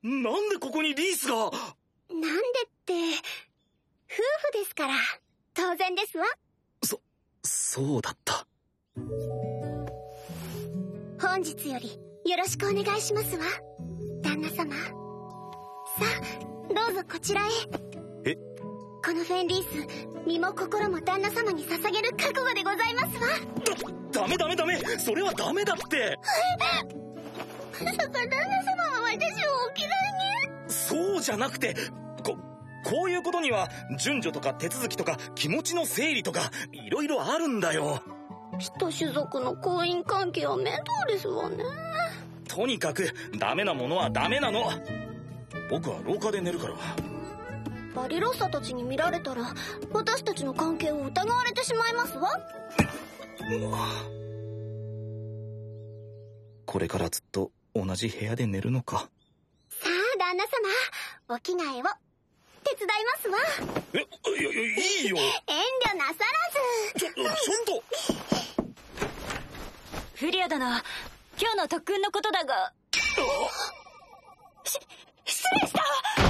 なんでここにリースが？ なんでって、夫婦ですから当然ですわ。 そうだった。 本日よりよろしくお願いしますわ、旦那様。さあどうぞこちらへ。 え？ このフェンリース、身も心も旦那様に捧げる覚悟でございますわ。 ダメそれはダメだって。 まさか旦那様は私をお嫌いに？ そうじゃなくて、こういうことには順序とか手続きとか気持ちの整理とかいろいろあるんだよ。 一種族の婚姻関係は面倒ですわね。 とにかくダメなものはダメなの。僕は廊下で寝るから。 バリロッサたちに見られたら私たちの関係を疑われてしまいますわ。 これからずっと同じ部屋で寝るのか。 さあ旦那様、お着替えを手伝いますわ。 いいよ。 遠慮なさらず。 ちょっとフリア殿、今日の特訓のことだが。失礼した。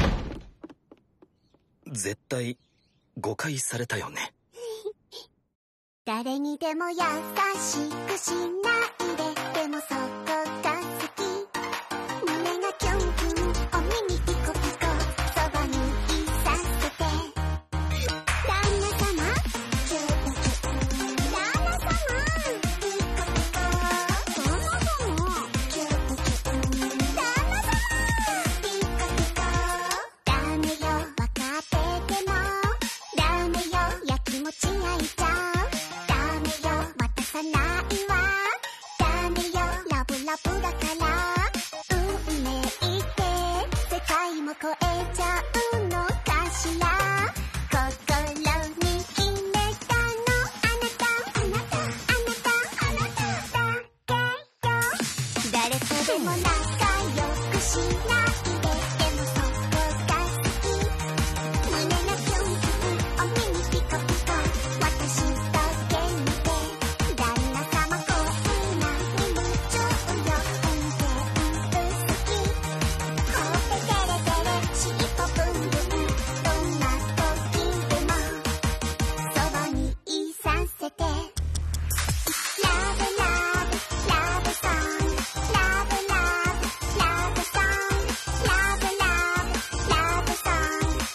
絶対誤解されたよね。 誰にでも優しくしないで、でもそこが好き。胸がキュンキュン、お耳ピコピコ、そばにいさせて。旦那様キュンキュン、旦那様ピコピコ、旦那様キュンキュン、旦那様ピコピコ。ダメよ分かってても、ダメよやきもち焼いちゃう。渡さないわ、ダメよラブラブだから。運命って世界も超えちゃうのかしら。心に決めたのあなた、あなた、あなた、あなただけよ。誰とでも仲良くしないで、でもそこが好き。胸がキュンキュン、お耳ピコピコ、私と元気。旦那様こんなに夢中よ、運転好き。ほっぺてれてれ、しっぽぶんぶん、どんな時でもそばにいさせて。ラブラブラブソング、ラブラブラブソング、ラブラブラブソング。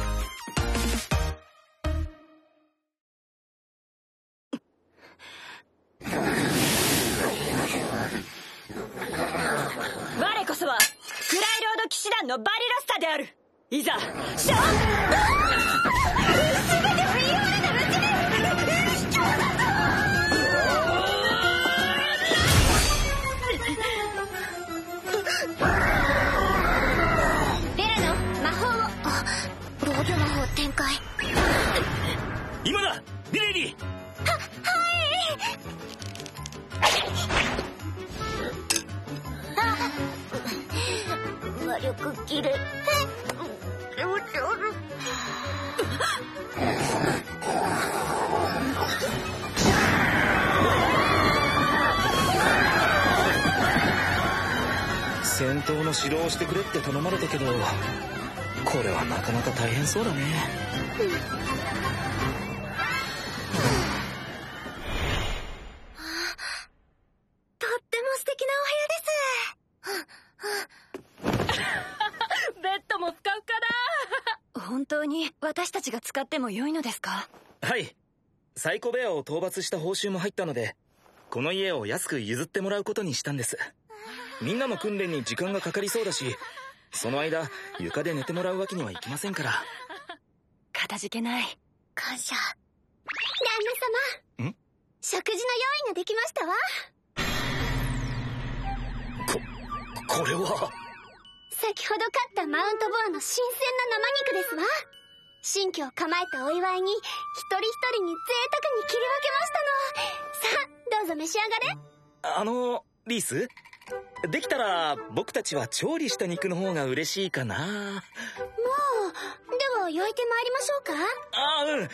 我こそはクライロード騎士団のバリロスタである。いざ勝負。全てを言いわれたうちに卑怯だぞ。 ベラの魔法を。防御魔法展開。 今だミレイリー。 魔力切れ。 戦闘の指導をしてくれって頼まれたけど、これはなかなか大変そうだね。 とっても素敵なお部屋です。 ベッドもふかふかだ。本当に私たちが使っても良いのですか？ はい。サイコベアを討伐した報酬も入ったので、この家を安く譲ってもらうことにしたんです。みんなの訓練に時間がかかりそうだし、その間床で寝てもらうわけにはいきませんから。 かたじけない。 感謝。旦那様。 ん？ 食事の用意ができましたわ。 これは。 先ほど買ったマウントボアの新鮮な生肉ですわ。新居を構えたお祝いに一人一人に贅沢に切り分けましたの。さあどうぞ召し上がれ。 リース、できたら僕たちは調理した肉の方が嬉しいかな。 もうでは焼いてまいりましょうか。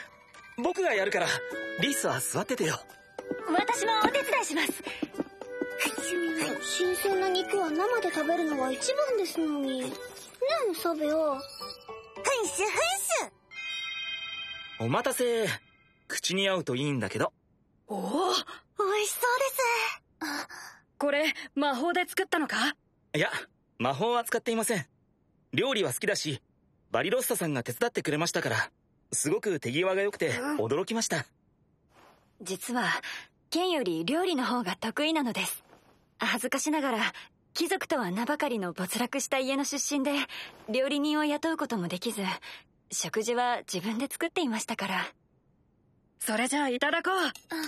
僕がやるからリースは座っててよ。 私もお手伝いします。 新鮮な肉は生で食べるのは一番ですのに。ねえ、サベオ。ふんすふんす。 お待たせ。口に合うといいんだけど。 おお、 美味しそうです。 これ魔法で作ったのか？ いや、魔法は使っていません。料理は好きだし、バリロッサさんが手伝ってくれましたから、すごく手際が良くて驚きました。 実は剣より料理の方が得意なのです。恥ずかしながら貴族とは名ばかりの没落した家の出身で、料理人を雇うこともできず、食事は自分で作っていましたから。それじゃあいただこう。これはうまい。 ほっ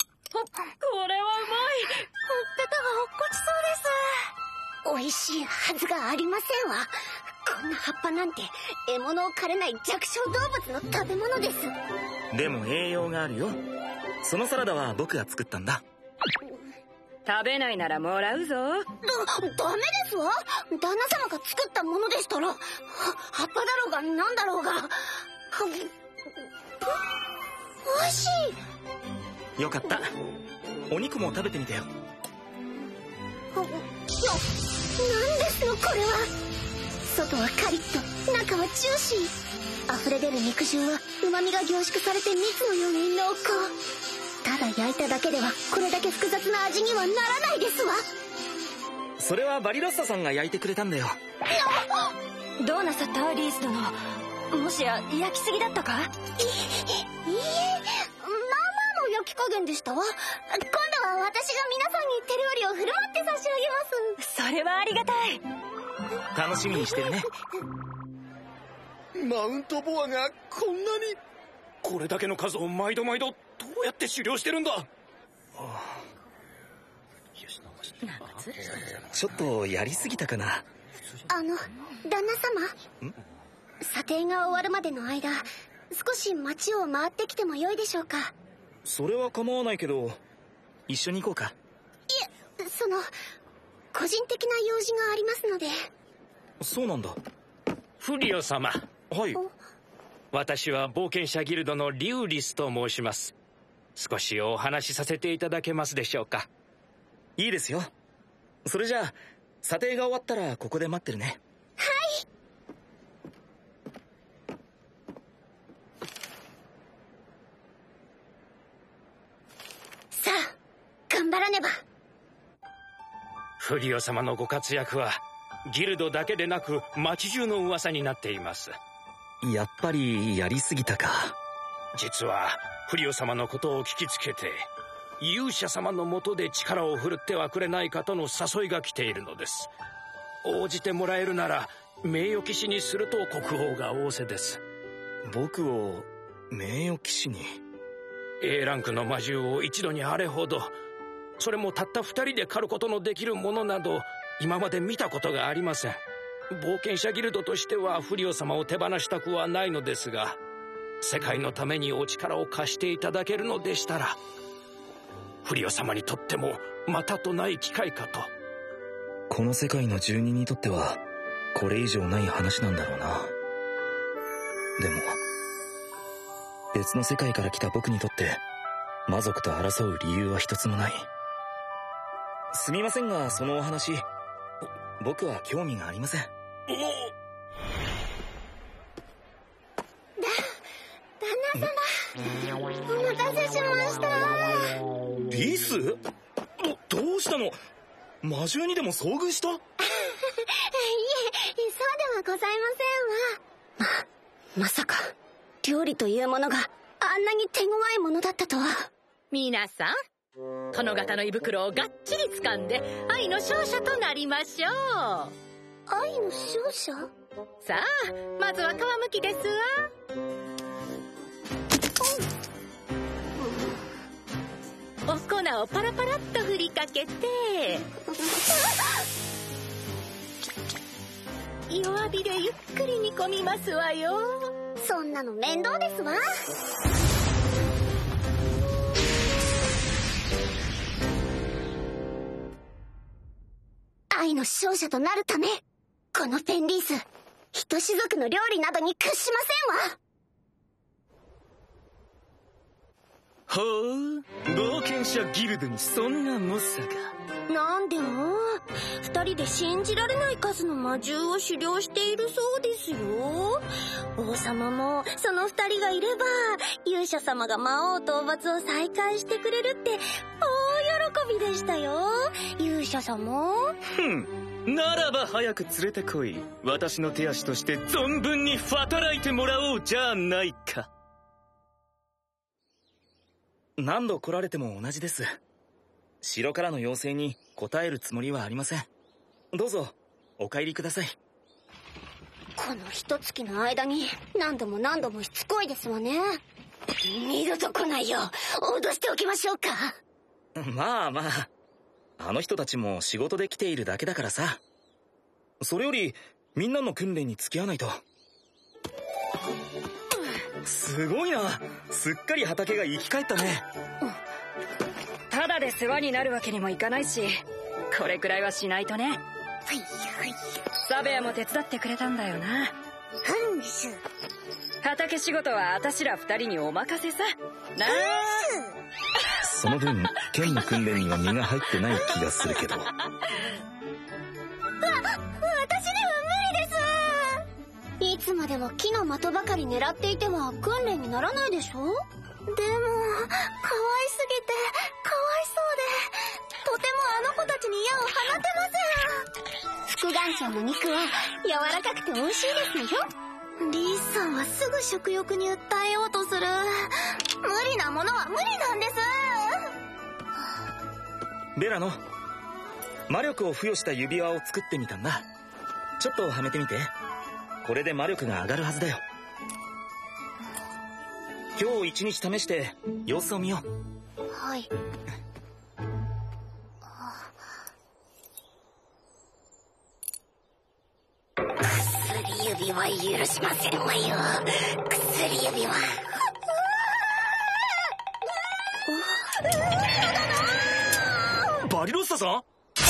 ぺたが落っこちそうです。美味しいはずがありませんわ。こんな葉っぱなんて獲物を狩れない弱小動物の食べ物です。 でも栄養があるよ。そのサラダは僕が作ったんだ。 食べないならもらうぞ。 ダメですわ。旦那様が作ったものでしたら、葉っぱだろうがなんだろうが。美味しい。 よかった。お肉も食べてみてよ。 何ですのこれは。外はカリッと、中はジューシー。溢れ出る肉汁は旨味が凝縮されて蜜のように濃厚。ただ焼いただけではこれだけ複雑な味にはならないですわ。 それはバリロッサさんが焼いてくれたんだよ。 どうなさったリース殿。もしや焼きすぎだったか？ いいえ、まあまあの焼き加減でしたわ。今度は私が皆さんに手料理を振る舞って差し上げます。 それはありがたい。 楽しみにしてるね。 マウントボアがこんなに。これだけの数を毎度毎度どうやって狩猟してるんだ。 ちょっとやりすぎたかな。 旦那様。査定が終わるまでの間、少し街を回ってきてもよいでしょうか？ それは構わないけど、一緒に行こうか。 いえ、個人的な用事がありますので。 そうなんだ。 フリオ様。 はい。 私は冒険者ギルドのリューリスと申します。少しお話しさせていただけますでしょうか？ いいですよ。それじゃあ、査定が終わったらここで待ってるね。 はい。さあ、頑張らねば。 フリオ様のご活躍はギルドだけでなく町中の噂になっています。 やっぱりやりすぎたか。 実はフリオ様のことを聞きつけて、勇者様の下で力を振るってはくれないかとの誘いが来ているのです。応じてもらえるなら名誉騎士にすると国王が仰せです。 僕を名誉騎士に？ A ランクの魔獣を一度にあれほど、それもたった2人で狩ることのできるものなど今まで見たことがありません。冒険者ギルドとしてはフリオ様を手放したくはないのですが、世界のためにお力を貸していただけるのでしたら、フリオ様にとってもまたとない機会かと。 この世界の住人にとってはこれ以上ない話なんだろうな。でも別の世界から来た僕にとって魔族と争う理由は一つもない。すみませんが、そのお話僕は興味がありません。 旦那様、お待たせしました。 リス？どうしたの？魔獣にでも遭遇した？いえ、 そうではございませんわ。まさか料理というものがあんなに手強いものだったとは。 皆さん、殿方の胃袋をがっちり掴んで愛の勝者となりましょう。 愛の勝者？ さあ、まずは皮むきですわ。お粉をパラパラっと振りかけて、弱火でゆっくり煮込みますわよ。 そんなの面倒ですわ。愛の勝者となるため、このペンリース、人種族の料理などに屈しませんわ。 ほう、冒険者ギルドにそんな猛者が。 なんでも2人で信じられない数の魔獣を狩猟しているそうですよ。王様もその2人がいれば勇者様が魔王討伐を再開してくれるって大喜びでしたよ。勇者様。 ならば早く連れてこい。私の手足として存分に働いてもらおうじゃないか。何度来られても同じです。城からの要請に応えるつもりはありません。どうぞお帰りください。 この一月の間に何度も何度もしつこいですわね。二度と来ないよう脅しておきましょうか。 まあまあ、あの人たちも仕事で来ているだけだからさ。それよりみんなの訓練に付き合わないと。すごいな、すっかり畑が生き返ったね。 ただで世話になるわけにもいかないし、これくらいはしないとね。 はいはい。 サベアも手伝ってくれたんだよな。 うんす。 畑仕事はあたしら2人にお任せさなあ。 その分剣の訓練には身が入ってない気がするけど。 私には無理です。いつまでも木の的ばかり狙っていては訓練にならないでしょ。でも可愛すぎてかわいそうで、とてもあの子たちに矢を放てません。副団長の肉は柔らかくて美味しいですよ。リースさんはすぐ食欲に訴えようとする。無理なものは無理なんです。 ベラノ、魔力を付与した指輪を作ってみたんだ。ちょっとはめてみて。これで魔力が上がるはずだよ。今日一日試して様子を見よう。 はい。薬指は許しませんわよ。薬指は。 バリロッサさん？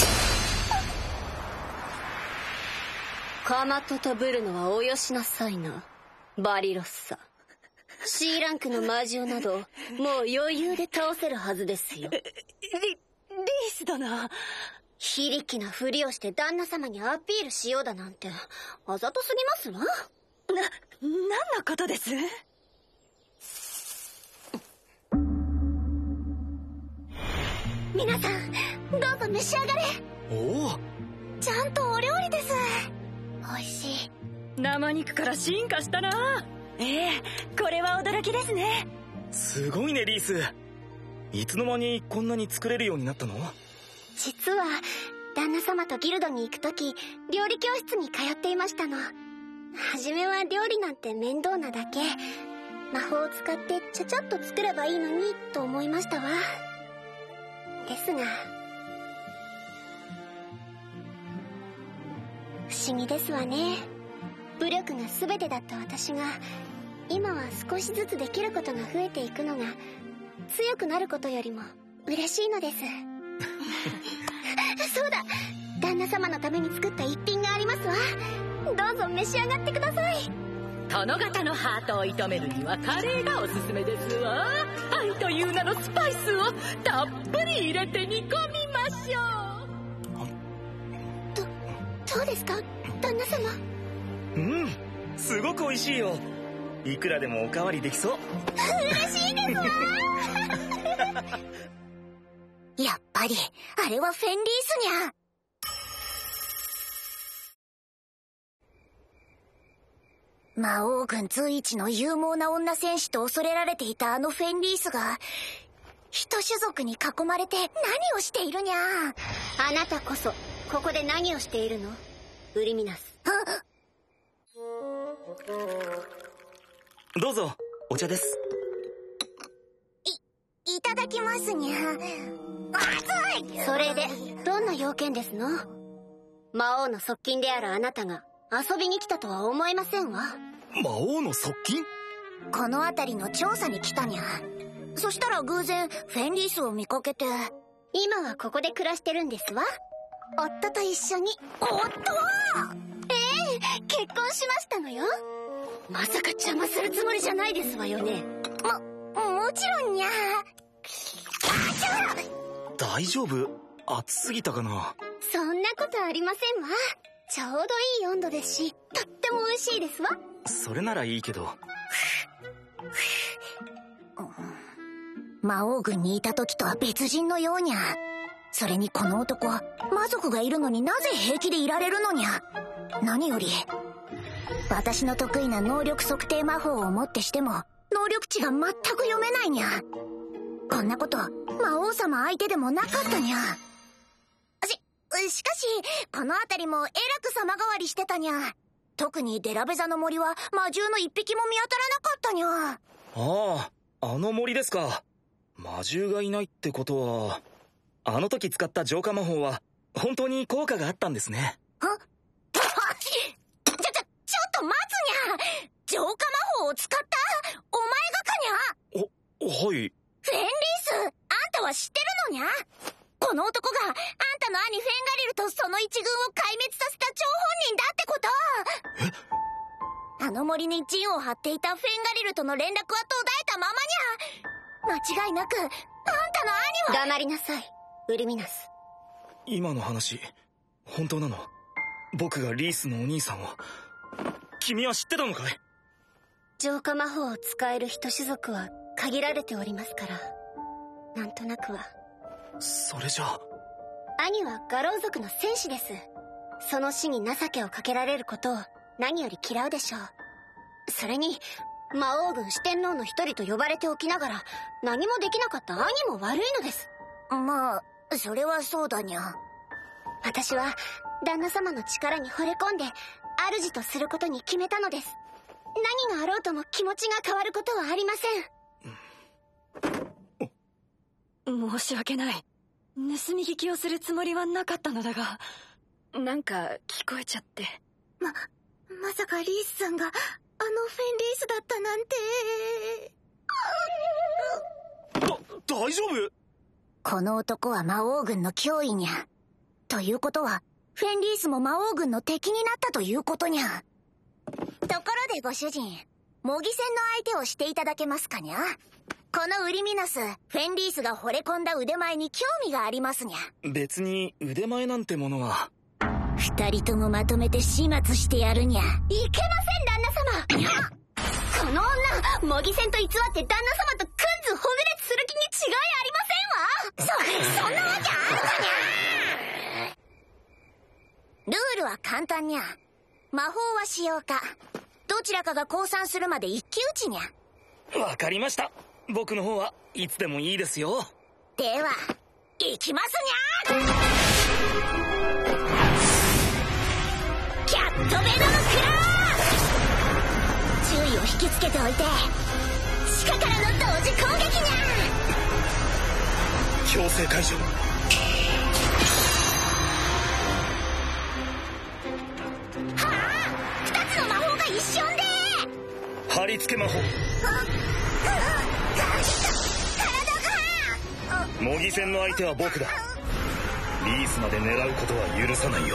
かまととぶるのはおよしなさいな、バリロッサ。C ランクの魔獣などもう余裕で倒せるはずですよ。リース殿、非力なふりをして旦那様にアピールしようだなんてあざとすぎますわ。 何のことです？ 皆さんどうぞ召し上がれ。 おお、 ちゃんとお料理です。美味しい。 生肉から進化したな。これは驚きですね。 すごいねリース。いつの間にこんなに作れるようになったの？ 実は旦那様とギルドに行くとき料理教室に通っていましたの。初めは料理なんて面倒なだけ、魔法を使ってちゃちゃっと作ればいいのにと思いましたわ。ですが不思議ですわね。武力が全てだった私が今は少しずつできることが増えていくのが強くなることよりも嬉しいのです。そうだ、旦那様のために作った一品がありますわ。どうぞ召し上がってください。 殿方のハートを射止めるにはカレーがおすすめですわ。愛という名のスパイスをたっぷり入れて煮込みましょう。どうですか旦那様。 すごく美味しいよ。いくらでもおかわりできそう。 嬉しいですわ。やっぱりあれはフェンリースにゃ。魔王軍随一の勇猛な女戦士と恐れられていたあのフェンリースが人種族に囲まれて何をしているにゃ。あなたこそここで何をしているのウリミナス。 どうぞお茶です。 いただきますにゃ。熱い。それでどんな用件ですの？魔王の側近であるあなたが遊びに来たとは思えませんわ。 魔王の側近？ この辺りの調査に来たにゃ。そしたら偶然フェンリースを見かけて。今はここで暮らしてるんですわ。夫と一緒に。夫は？結婚しましたのよ。まさか邪魔するつもりじゃないですわよね。ももちろんにゃ。 大丈夫？暑すぎたかな？ そんなことありませんわ。ちょうどいい温度ですし、とっても美味しいですわ。 それならいいけど。 魔王軍にいた時とは別人のようにゃ。それにこの男は魔族がいるのになぜ平気でいられるのにゃ。何より私の得意な能力測定魔法をもってしても能力値が全く読めないにゃ。こんなこと魔王様相手でもなかったにゃ。しかしこの辺りもえらく様変わりしてたにゃ。特にデラベザの森は魔獣の一匹も見当たらなかったにゃ。 ああ、あの森ですか。魔獣がいないってことは、あの時使った浄化魔法は本当に効果があったんですね。 ちょっと待つにゃ。浄化魔法を使ったお前がかにゃ。 はい。 フェンリース、あんたは知ってるのにゃ。この男があんたの兄フェンガリルとその一軍を壊滅させた張本人だってこと。あの森に陣を張っていたフェンガリルとの連絡は途絶えたままにゃ。間違いなくあんたの兄は。黙りなさい、ウリミナス。 今の話本当なの？僕がリースのお兄さんを。君は知ってたのかい？ 浄化魔法を使える人種族は限られておりますから、なんとなくは。 それじゃあ兄は牙狼族の戦士です。その死に情けをかけられることを何より嫌うでしょう。それに魔王軍四天王の一人と呼ばれておきながら何もできなかった兄も悪いのです。まあそれはそうだにゃ。私は旦那様の力に惚れ込んで主とすることに決めたのです。何があろうとも気持ちが変わることはありません。 申し訳ない。盗み聞きをするつもりはなかったのだが、なんか聞こえちゃって。 まさかリースさんがあのフェンリースだったなんて。 大丈夫？ この男は魔王軍の脅威にゃ。ということはフェンリースも魔王軍の敵になったということにゃ。ところでご主人、模擬戦の相手をしていただけますかにゃ。このウリミナス、フェンリースが惚れ込んだ腕前に興味がありますにゃ。別に腕前なんてものは。 二人ともまとめて始末してやるにゃ。いけません旦那様。この女、模擬戦と偽って旦那様とくんずほぐれつする気に違いありませんわ。そんなわけあんかにゃ。ルールは簡単にゃ。魔法は使用か、どちらかが降参するまで一騎打ちにゃ。 わかりました。僕の方はいつでもいいですよ。 では行きますにゃ。キャットベノムクラー。注意を引きつけておいて地下からの同時攻撃にゃ。 強制解除。 2つの魔法が一瞬で。 貼り付け魔法。模擬戦の相手は僕だ。リースまで狙うことは許さないよ。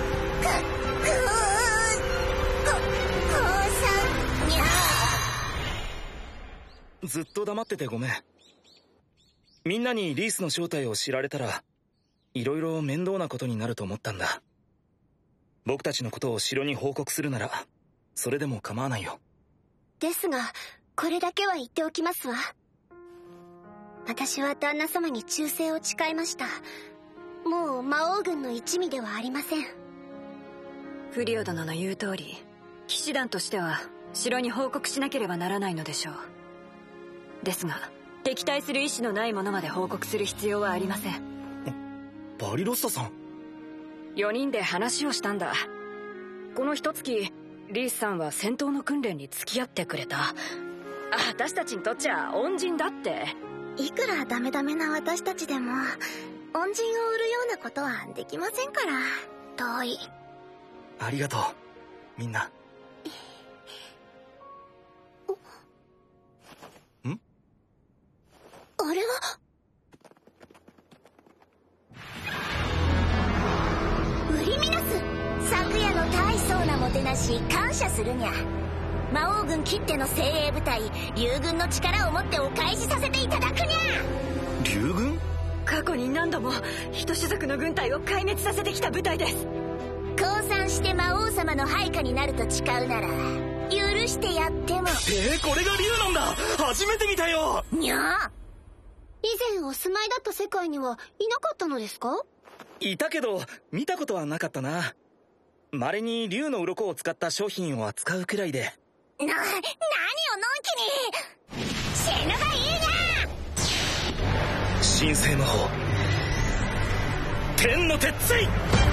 ずっと黙っててごめん。みんなにリースの正体を知られたらいろいろ面倒なことになると思ったんだ。僕たちのことを城に報告するならそれでも構わないよ。 ですがこれだけは言っておきますわ。私は旦那様に忠誠を誓いました。もう魔王軍の一味ではありません。 フリオ殿の言う通り、騎士団としては城に報告しなければならないのでしょう。ですが敵対する意思のない者まで報告する必要はありません。 バリロッサさん。 4人で話をしたんだ。この一月リースさんは戦闘の訓練に付き合ってくれた。私たちにとっちゃ恩人だって。 いくらダメダメな私たちでも恩人を売るようなことはできませんから。遠い。 ありがとうみんな。ん？ あれはウリミナス。昨夜の大層なもてなし感謝するにゃ。 魔王軍きっての精鋭部隊竜軍の力を持ってお返しさせていただくにゃ。 竜軍？ 過去に何度も一種族の軍隊を壊滅させてきた部隊です。 降参して魔王様の配下になると誓うなら許してやっても。 これが竜なんだ。初めて見たよ。 にゃ。以前お住まいだった世界にはいなかったのですか？ いたけど見たことはなかったな。稀に竜の鱗を使った商品を扱うくらいで。 何をのんきに。死ぬがいいな。 神聖魔法天の鉄槌。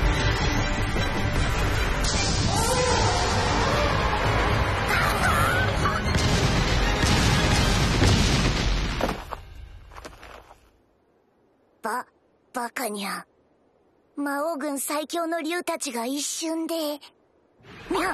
バカにゃ。魔王軍最強の竜たちが一瞬で。にゃ。私を置いて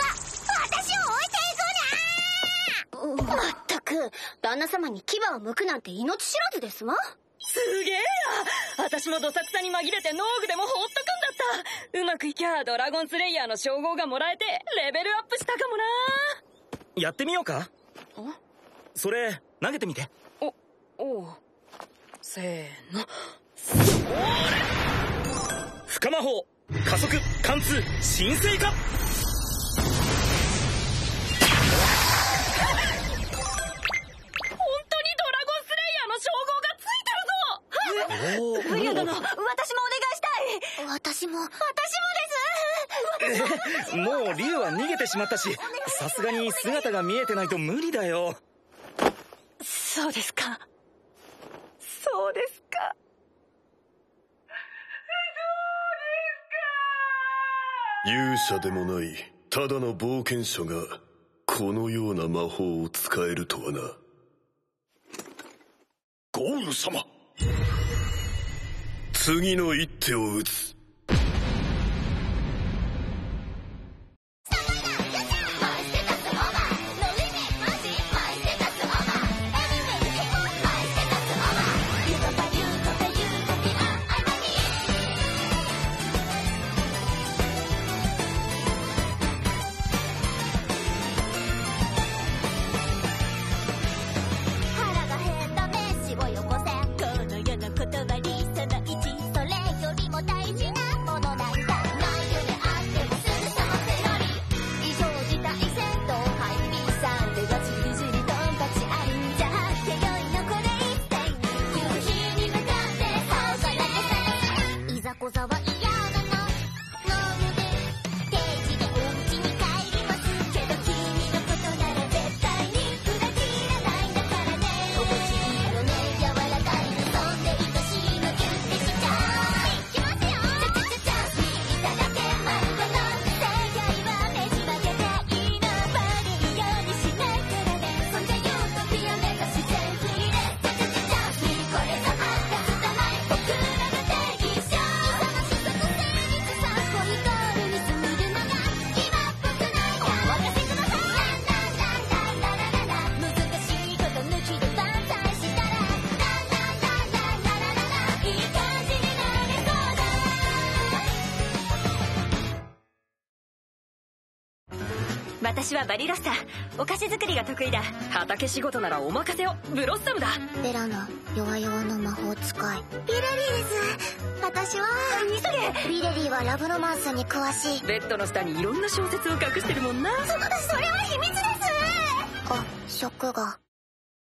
いくな。まったく旦那様に牙を剥くなんて命知らずですわ。 すげえや。私もどさくさに紛れて農具でも放っとくんだった。うまくいきゃドラゴンスレイヤーの称号がもらえてレベルアップしたかもな。 やってみようか。それ投げてみて。 おう。せーの。 不可魔法加速貫通神聖化。 フリア殿、私もお願いしたい。 私もです。もう竜は逃げてしまったし、さすがに姿が見えてないと無理だよ。 そうですか。そうですか。 勇者でもないただの冒険者がこのような魔法を使えるとはな。 ゴール様、 次の一手を打つ。 私はバリロッサ。お菓子作りが得意だ。畑仕事ならお任せを。ブロッサムだ。 ベラの弱々の魔法使いビレリーです。私は急げ。 ビレリーはラブロマンスに詳しい。 ベッドの下にいろんな小説を隠してるもんな。 それは秘密です。あ、ショックが